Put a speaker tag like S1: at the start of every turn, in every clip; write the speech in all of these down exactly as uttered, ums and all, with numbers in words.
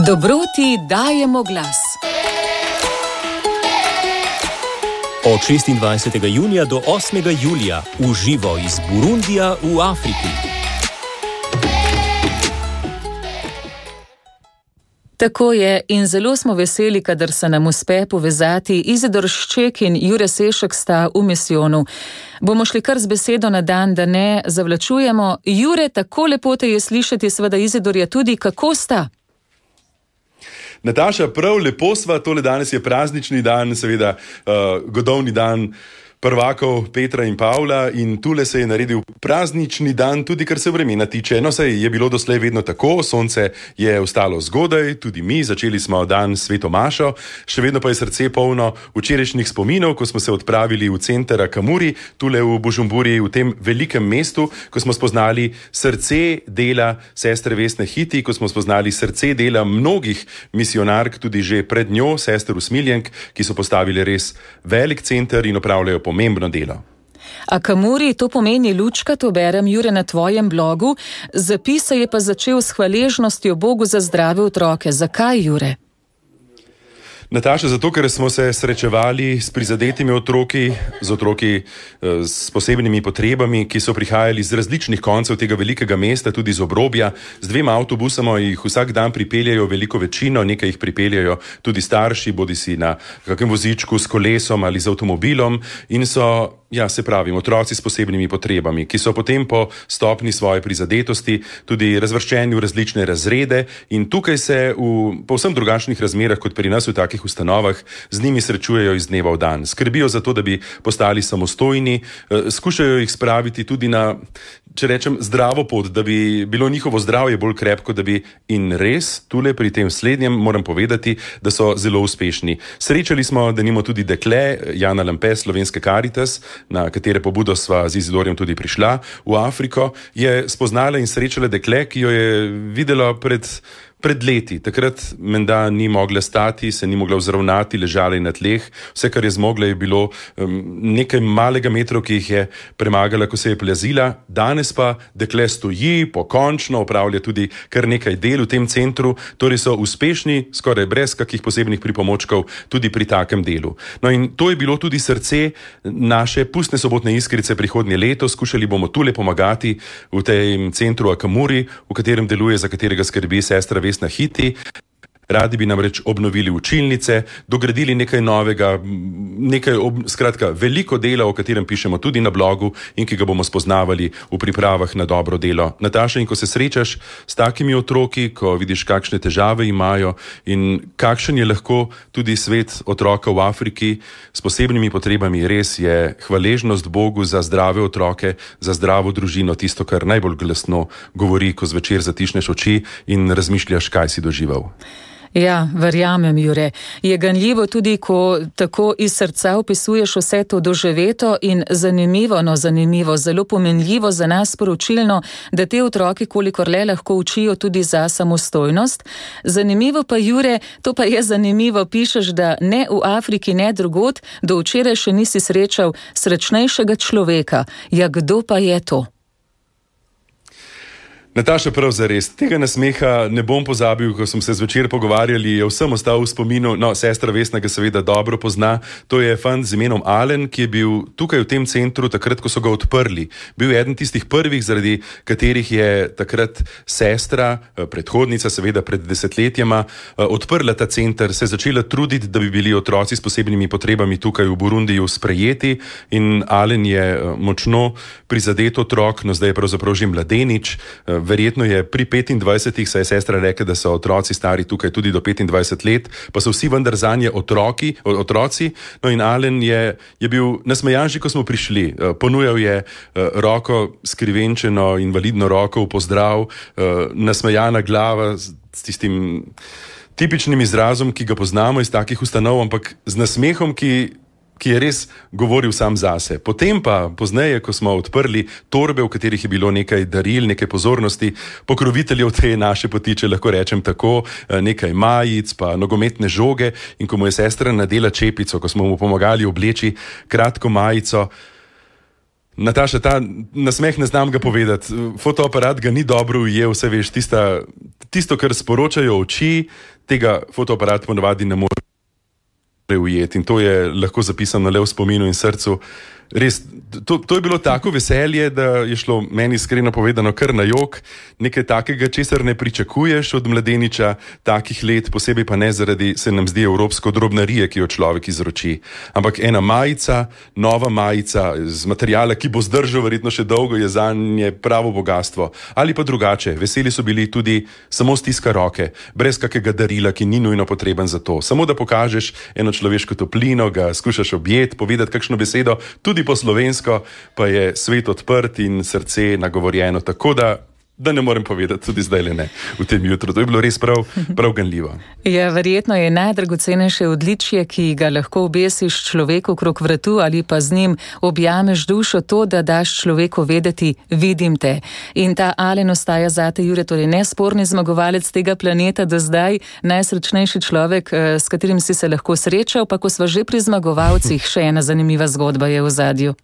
S1: Dobroti dajemo glas.
S2: Od šestindvajsetega junija do osmega julija v živo iz Burundija v Afriki.
S1: Tako je in zelo smo veseli, kadar se nam uspe povezati. Izidor Šček in Jure Sešek sta v misijonu. Bomo šli kar z besedo na dan, da ne zavlačujemo. Jure, tako lepo te je slišati, seveda Izidor je tudi. Kako sta?
S3: Nataša, prav lepo sva, tole danes je praznični dan, seveda uh, godovni dan prvakov Petra in Pavla in tule se je naredil praznični dan tudi kar se vremena tiče. No, saj je bilo doslej vedno tako, sonce je vstalo zgodaj, tudi mi, začeli smo dan s sveto mašo, še vedno pa je srce polno včerajšnjih spominov, ko smo se odpravili v center Akamuri, tule v Bujumburi, v tem velikem mestu, ko smo spoznali srce dela sestre Vesne Hiti, ko smo spoznali srce dela mnogih misionark, tudi že pred njo, sester Usmiljenk, ki so postavili res velik center in opravljajo pomembno delo.
S1: Akamuri, to pomeni lučka, to berem, Jure, na tvojem blogu. Zapise je pa začel s hvaležnostjo Bogu za zdrave otroke. Zakaj, Jure?
S3: Nataša, zato, ker smo se srečevali s prizadetimi otroki, z otroki s posebnimi potrebami, ki so prihajali z različnih koncev tega velikega mesta, tudi z obrobja. Z dvema avtobusama jih vsak dan pripeljajo veliko večino, nekaj jih pripeljajo tudi starši, bodisi na kakem vozičku s kolesom ali z avtomobilom in so, ja, se pravim, otroci s posebnimi potrebami, ki so potem po stopni svoje prizadetosti tudi razvrščeni v različne razrede in tukaj se v povsem drugačnih razmerah kot pri nas v takih ustanovah z njimi srečujejo iz dneva v dan. Skrbijo za to, da bi postali samostojni, skušajo jih spraviti tudi na, če rečem, zdravo pot, da bi bilo njihovo zdravje bolj krepko, da bi in res tule pri tem slednjem moram povedati, da so zelo uspešni. Srečali smo, da nimo tudi dekle, Jana Lampe, Slovenske Karitas, na katere pobudo sva z Izidorjem tudi prišla v Afriko, je spoznala in srečala dekle, ki jo je videla pred Pred leti, takrat menda ni mogla stati, se ni mogla vzravnati, ležala je na tleh. Vse, kar je zmogla, je bilo um, nekaj malega metrov, ki jih je premagala, ko se je plazila. Danes pa dekle stoji, pokončno opravlja tudi kar nekaj del v tem centru, torej so uspešni, skoraj brez kakih posebnih pripomočkov, tudi pri takem delu. No in to je bilo tudi srce naše pustne sobotne iskrice prihodnje leto. Skušali bomo tule pomagati v tem centru Akamuri, v katerem deluje, za katerega skrbi sestra Vesna Hiti. Radi bi namreč obnovili učilnice, dogradili nekaj novega, nekaj, ob, skratka, veliko dela, o katerem pišemo tudi na blogu in ki ga bomo spoznavali v pripravah na dobro delo. Nataša, in ko se srečaš s takimi otroki, ko vidiš, kakšne težave imajo in kakšen je lahko tudi svet otroka v Afriki s posebnimi potrebami, res je hvaležnost Bogu za zdrave otroke, za zdravo družino, tisto, kar najbolj glasno govori, ko zvečer zatišneš oči in razmišljaš, kaj si doživel.
S1: Ja, verjamem, Jure. Je ganljivo tudi, ko tako iz srca opisuješ vse to doživeto in zanimivo, no zanimivo, zelo pomenljivo za nas sporočilno, da te otroki kolikor le lahko učijo tudi za samostojnost. Zanimivo pa, Jure, to pa je zanimivo, pišeš, da ne v Afriki, ne drugod, do včeraj še nisi srečal srečnejšega človeka. Ja, kdo pa je to?
S3: Nataša, prav zares, tega nasmeha ne bom pozabil, ko smo se zvečer pogovarjali, je vsem ostal v spominu, no, sestra Vesna ga seveda dobro pozna, to je fant z imenom Alen, ki je bil tukaj v tem centru takrat, ko so ga odprli. Bil je eden tistih prvih, zaradi katerih je takrat sestra, predhodnica seveda pred desetletjema, odprla ta center, se začela truditi, da bi bili otroci s posebnimi potrebami tukaj v Burundiju sprejeti in Alen je močno prizadet otrok, no zdaj je pravzaprav že mladenič. Verjetno je pri petindvajsetih, saj je sestra rekla, da so otroci stari tukaj tudi do petindvajset let, pa so vsi vendar zanje otroki, otroci. No in Alen je, je bil nasmejan že, ko smo prišli. Ponujal je roko, skrivenčeno, invalidno roko v pozdrav, nasmejana glava s tistim tipičnim izrazom, ki ga poznamo iz takih ustanov, ampak z nasmehom, ki ki je res govoril sam zase. Potem pa, pozneje, ko smo odprli torbe, v katerih je bilo nekaj daril, nekaj pozornosti, pokroviteljev te naše poti, če lahko rečem tako, nekaj majic, pa nogometne žoge, in ko mu je sestra nadela čepico, ko smo mu pomagali obleči kratko majico, Nataša, ta nasmeh ne znam ga povedati. Fotoaparat ga ni dobro ujel, vse veš, tista, tisto, kar sporočajo oči, tega fotoaparat ponovadi ne more ujeti in to je lahko zapisano le v spominu in srcu. Res, to, to je bilo tako veselje, da je šlo meni iskreno povedano kar na jok, nekaj takega, česar ne pričakuješ od mladeniča takih let, posebej pa ne zaradi, se nam zdi, evropsko drobnarije, ki jo človek izroči. Ampak ena majica, nova majica z materijala, ki bo zdržal verjetno še dolgo, je zanje pravo bogatstvo. Ali pa drugače, veseli so bili tudi samo stiska roke, brez kakega darila, ki ni nujno potreben za to. Samo da pokažeš eno človeško toplino, ga skušaš objeti, povedati kakšno besedo, tudi po slovensko, pa je svet odprt in srce nagovorjeno, tako da, da ne morem povedati, tudi zdaj le ne, v tem jutru. To je bilo res prav, prav ganljivo.
S1: Ja, verjetno je najdragocenejše odličje, ki ga lahko obesiš človeku okrog vratu ali pa z njim objameš dušo, to, da daš človeku vedeti, vidim te. In ta Alen ostaja zate, Jure, torej nesporni zmagovalec tega planeta do zdaj, najsrečnejši človek, s katerim si se lahko srečal, pa ko sva že pri zmagovalcih, še ena zanimiva zgodba je v ozadju.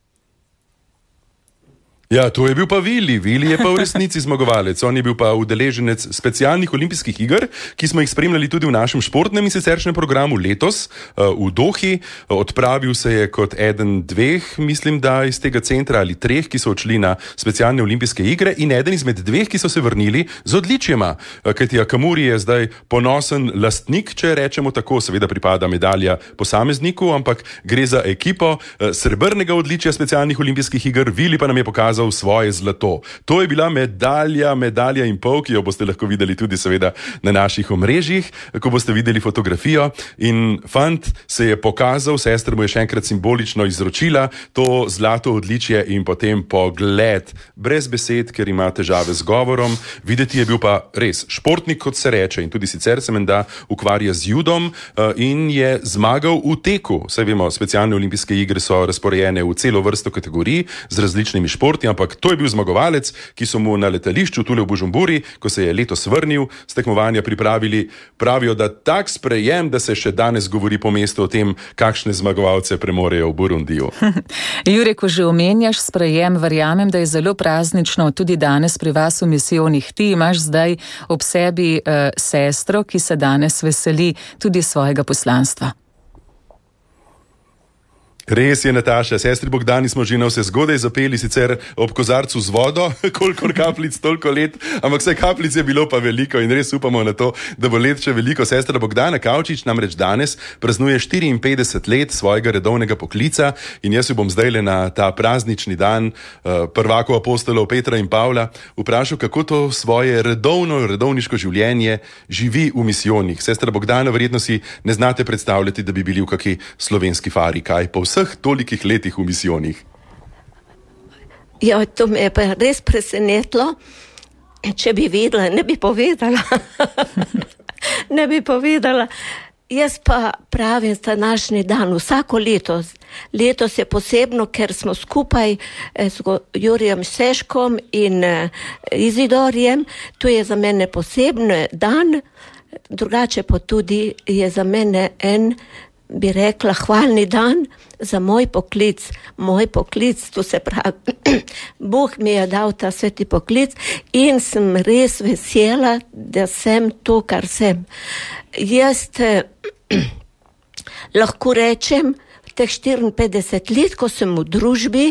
S3: Ja, to je bil pa Vili. Vili je pa v resnici zmagovalec. On je bil pa udeleženec specialnih olimpijskih iger, ki smo jih spremljali tudi v našem športnem in siceršnjem programu letos v Dohi. Odpravil se je kot eden dveh, mislim, da iz tega centra ali treh, ki so odšli na specialne olimpijske igre in eden izmed dveh, ki so se vrnili z odličjema. Kajti Akamuri je zdaj ponosen lastnik, če rečemo tako, seveda pripada medalja posamezniku, ampak gre za ekipo srebrnega odličja specialnih olimpijskih iger. Vili pa nam je pokazal svoje zlato. To je bila medalja, medalja in pol, ki jo boste lahko videli tudi seveda na naših omrežjih, ko boste videli fotografijo. In fant se je pokazal, sestra mu je še enkrat simbolično izročila to zlato odličje in potem pogled, brez besed, ker ima težave z govorom. Videti je bil pa res športnik, kot se reče, in tudi sicer se menda ukvarja z judom in je zmagal v teku. Saj vemo, specialne olimpijske igre so razporejene v celo vrsto kategorij z različnimi športi, ampak to je bil zmagovalec, ki so mu na letališču tule v Bujumburi, ko se je letos vrnil z tekmovanja, pripravili, pravijo, da tak sprejem, da se še danes govori po mestu o tem, kakšne zmagovalce premorejo v Burundiju.
S1: Jure, ko že omenjaš sprejem, verjamem, da je zelo praznično tudi danes pri vas v misijonih. Ti imaš zdaj ob sebi uh, sestro, ki se danes veseli tudi svojega poslanstva.
S3: Res je, Nataša, sestri Bogdani smo že na vse zgodaj zapeli, sicer ob kozarcu z vodo, kolikor kapljic, toliko let, ampak vse kapljic je bilo pa veliko in res upamo na to, da bo let še veliko. Sestra Bogdana Kavčič namreč danes praznuje štiriinpetdeset let svojega redovnega poklica in jaz jo bom zdaj le na ta praznični dan uh, prvakov apostolov Petra in Pavla vprašal, kako to svoje redovno, redovniško življenje živi v misijonih. Sestra Bogdana, verjetno si ne znate predstavljati, da bi bili v kaki slovenski fari, kaj pa vseh tolikih letih v misijonih.
S4: Ja, to me je pa res presenetilo. Če bi videla, ne bi povedala. ne bi povedala. Jaz pa pravim za današnji dan, vsako letos. Letos je posebno, ker smo skupaj s Jurijem Seškom in Izidorjem. To je za mene poseben dan, drugače pa tudi je za mene en, bi rekla, hvalni dan za moj poklic. Moj poklic, to se pravi, Bog mi je dal ta sveti poklic in sem res vesela, da sem to, kar sem. Jaz eh, lahko rečem, teh štiriinpetdeset let, ko sem v družbi,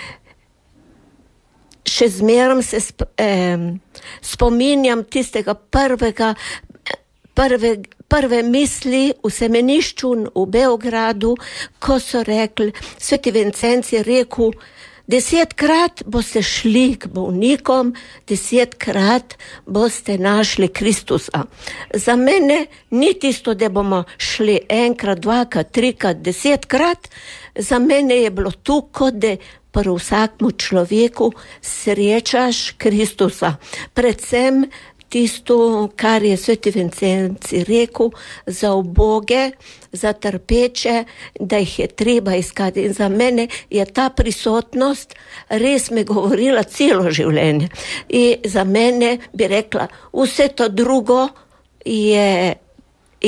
S4: še zmerom se sp- eh, spominjam tistega prvega, prve, prve misli v semenišču v Beogradu, ko so rekli, sveti Vincenc je rekel, desetkrat boste šli k bolnikom, desetkrat boste našli Kristusa. Za mene ni tisto, da bomo šli enkrat, dvakrat, trikrat, desetkrat. Za mene je bilo to, kot da pri vsakmu človeku srečaš Kristusa. Predvsem tisto, kar je sveti Vincenc rekel, za uboge, za trpeče, da jih je treba iskati. In za mene je ta prisotnost res me govorila celo življenje. In za mene bi rekla, vse to drugo je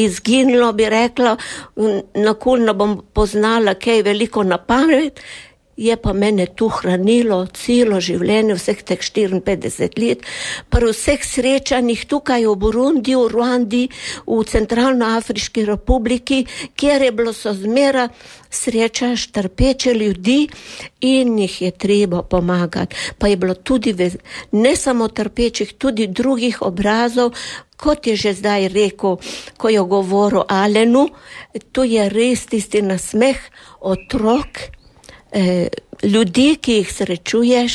S4: izginilo, bi rekla, nakulno bom poznala kaj veliko na pamet je pa mene tu hranilo celo življenje, vseh teh štiriinpetdeset let, pri vseh srečanjih tukaj v Burundiju, v Ruandi, v Centralnoafriški republiki, kjer je bilo so zmera, srečaš trpeče ljudi in jih je treba pomagati. Pa je bilo tudi, ne samo trpečih, tudi drugih obrazov, kot je že zdaj rekel, ko je govoril Alenu, tu je res tisti nasmeh otrok, eh, ljudi, ki jih srečuješ,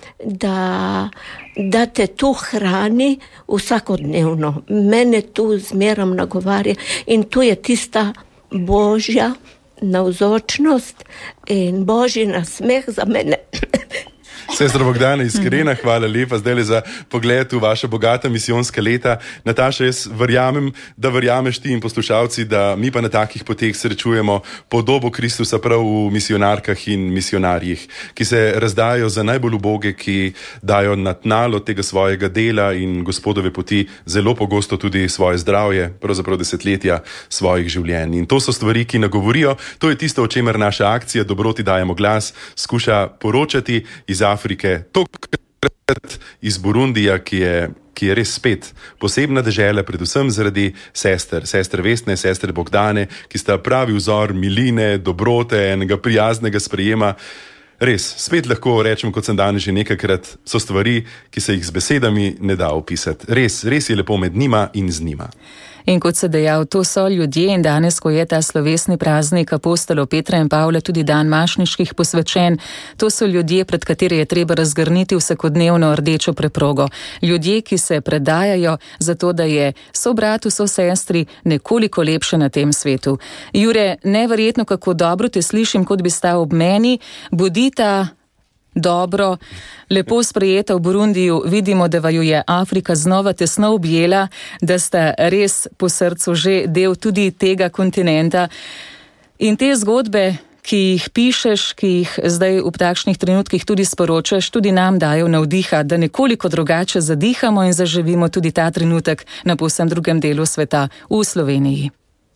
S4: da, da te tu hrani vsakodnevno. Mene tu zmeram nagovarja in tu je tista Božja navzočnost in Božji nasmeh za mene.
S3: Sestra Bogdana, iskrena, hvala lepa zdaj za pogled v vaša bogata misijonska leta. Nataša, jaz verjamem, da verjameš ti in poslušalci, da mi pa na takih poteh srečujemo podobo Kristusa prav v misionarkah in misionarjih, ki se razdajo za najbolj uboge, ki dajo na tnalo tega svojega dela in Gospodove poti zelo pogosto tudi svoje zdravje, pravzaprav desetletja svojih življenj. In to so stvari, ki nagovorijo, to je tisto, o čemer naša akcija Dobroti dajemo glas, skuša poročati iz Afrike, tokrat iz Burundija, ki je, ki je res spet posebna dežela, predvsem zaradi sester, sester Vesne, sester Bogdane, ki sta pravi vzor miline, dobrote, enega prijaznega sprejema. Res, spet lahko rečem, kot sem danes že nekajkrat, so stvari, ki se jih z besedami ne da opisati. Res, res je lepo med njima in z njima.
S1: In kot se dejal, to so ljudje in danes, ko je ta slovesni praznik apostolov Petra in Pavla, tudi dan mašniških posvečen, to so ljudje, pred kateri je treba razgrniti vsakodnevno rdečo preprogo. Ljudje, ki se predajajo zato, da je sobratu, so sestri nekoliko lepše na tem svetu. Jure, neverjetno, kako dobro te slišim, kot bi stal ob meni, bodita dobro, lepo sprejeta v Burundiju, vidimo, da vaju je Afrika znova tesno objela, da sta res po srcu že del tudi tega kontinenta. In te zgodbe, ki jih pišeš, ki jih zdaj v takšnih trenutkih tudi sporočaš, tudi nam dajo navdiha, da nekoliko drugače zadihamo in zaživimo tudi ta trenutek na povsem drugem delu sveta, v Sloveniji.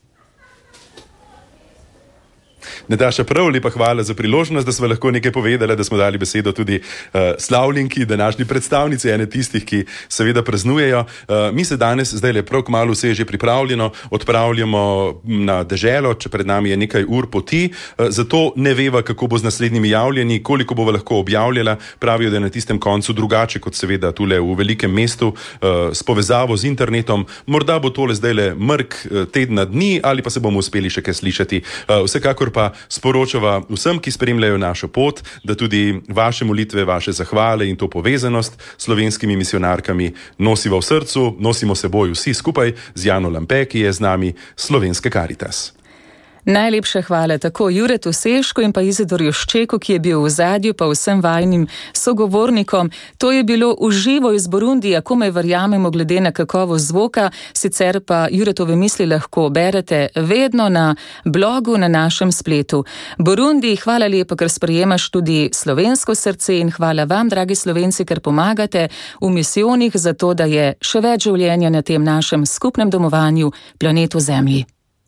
S3: Nataša, prav lepa hvala za priložnost, da smo lahko nekaj povedali, da smo dali besedo tudi uh, slavljenki, današnji predstavnici, ene tistih, ki seveda praznujejo. Uh, mi se danes, zdaj le prav kmalu, vse je že pripravljeno, odpravljamo na deželo, če pred nami je nekaj ur poti, uh, zato ne veva, kako bo z naslednjimi javljenji, koliko bo lahko objavljala. Pravijo, da je na tistem koncu drugače, kot seveda tule v velikem mestu, uh, s povezavo z internetom. Morda bo tole zdaj le mrk uh, tedna dni, ali pa se bomo uspeli še kaj slišati. Uh, vsekakor pa sporočava vsem, ki spremljajo našo pot, da tudi vaše molitve, vaše zahvale in to povezanost s slovenskimi misionarkami nosiva v srcu, nosimo seboj vsi skupaj z Jano Lampe, ki je z nami Slovenske Karitas.
S1: Najlepša hvala tako Juretu Seško in pa Izidorju Ščeku, ki je bil v zadju, pa vsem vajnim sogovornikom. To je bilo v živo iz Burundija, komaj verjamemo glede na kakovost zvoka, sicer pa Juretove misli lahko berete vedno na blogu na našem spletu. Burundi, hvala lepa, ker sprejemaš tudi slovensko srce in hvala vam, dragi Slovenci, ker pomagate v misijonih za to, da je še več življenja na tem našem skupnem domovanju, planetu Zemlji.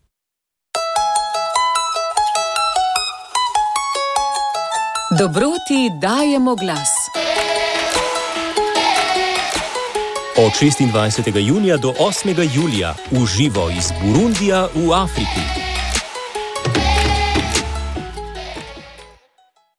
S1: Dobroti dajemo glas.
S2: Od šestindvajsetega junija do osmega julija v živo iz Burundija v Afriki.